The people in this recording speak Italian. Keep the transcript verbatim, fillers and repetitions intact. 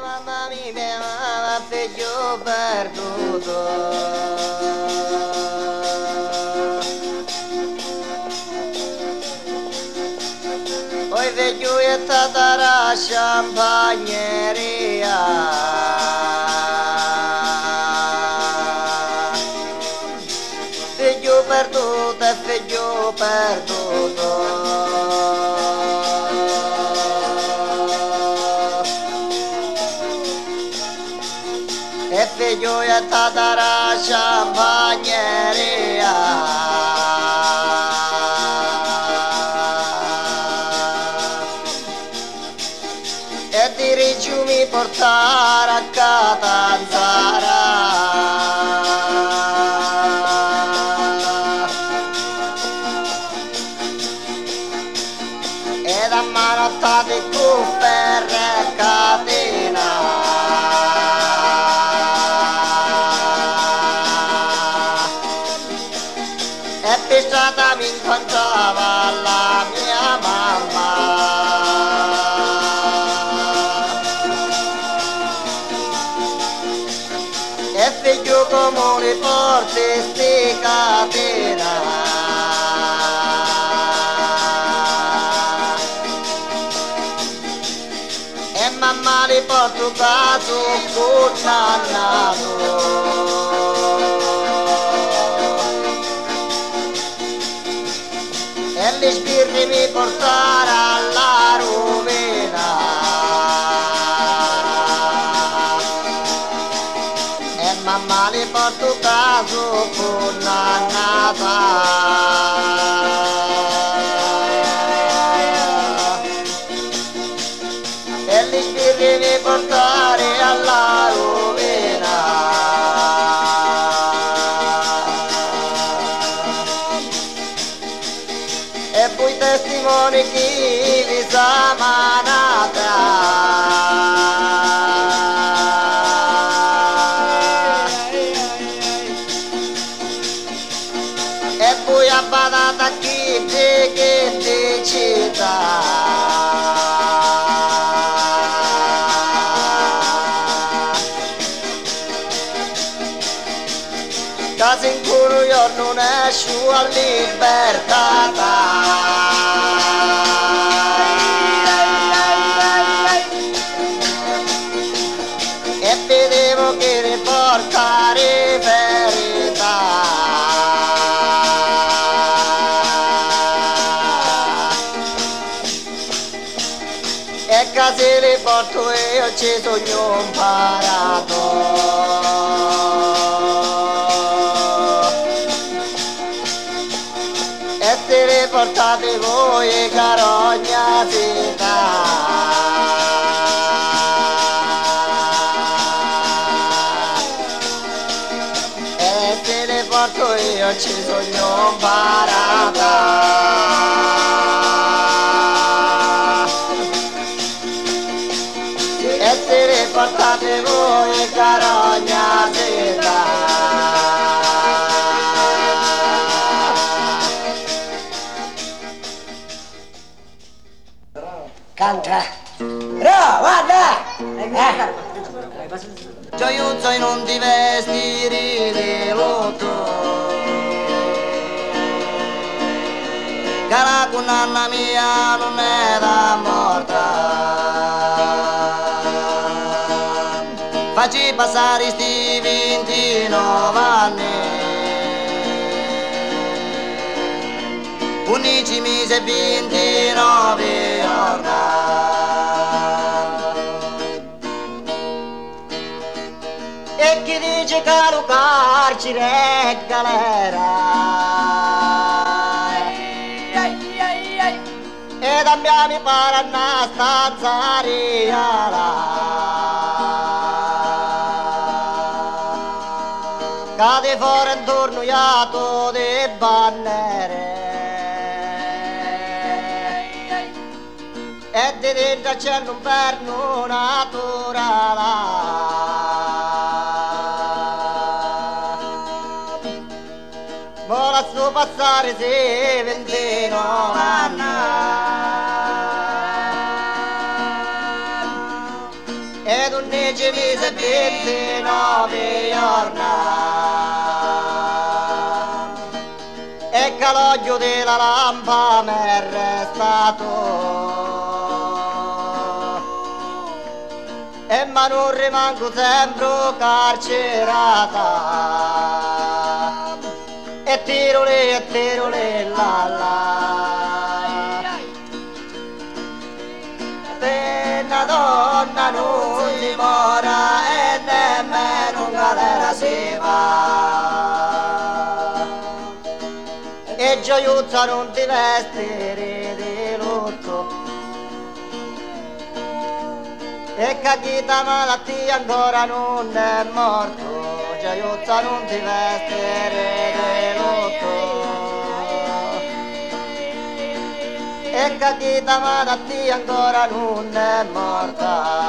mamma mia, mia mamma, figlio perduto. Poi figlio è stata la champagneria. Figlio perduto e figlio perduto. E figlio è stata la champagneria. E dirigiu mi portare a Catanzara. Ed a manottati cufferre e catena. E per strada mi incontrava la mia mamma. E figlio come li porti sti catena. E mamma li porto caso condannato. E gli sbirri mi portare alla rovina. E mamma li porto caso condannata. E gli sbirri mi portare alla rovina. E poi testimoni chi vi sa manata. E poi abbatata chi di che di città. Caso in cui io non esco a libertà. E vedevo che riportare verità. E casi li porto io ci sogno imparato. E se li portate voi carogna città. Porto io ci sogno imparata. E se le portate voi carogna seta. Canta. Bravo, guarda! Eh. Gioiuzzo in un di vestiti di lutto. Che la condanna mia non è da morta. Facci passare sti ventinove anni. Undici mesi e ventinove giorni. E chi dice che lo carcere è galera. Ed abbiamo para una stanza reale. Cade fuori intorno iato di bandiere. E di dentro c'è l'inferno naturale. Vola sto passare se ventinove anni. ed undici mesi e ventinove giorni e che l'occhio della lampa mi è restato e ma non rimango sempre carcerata e tiro lì e tiro lì la la e una donna non si mora e nemmeno un galera si va e gioiuzza non ti vestire di lutto e cacchita malattia ancora non è morto gioiuzza non ti vestire di lutto e cacchita malattia ancora non è morta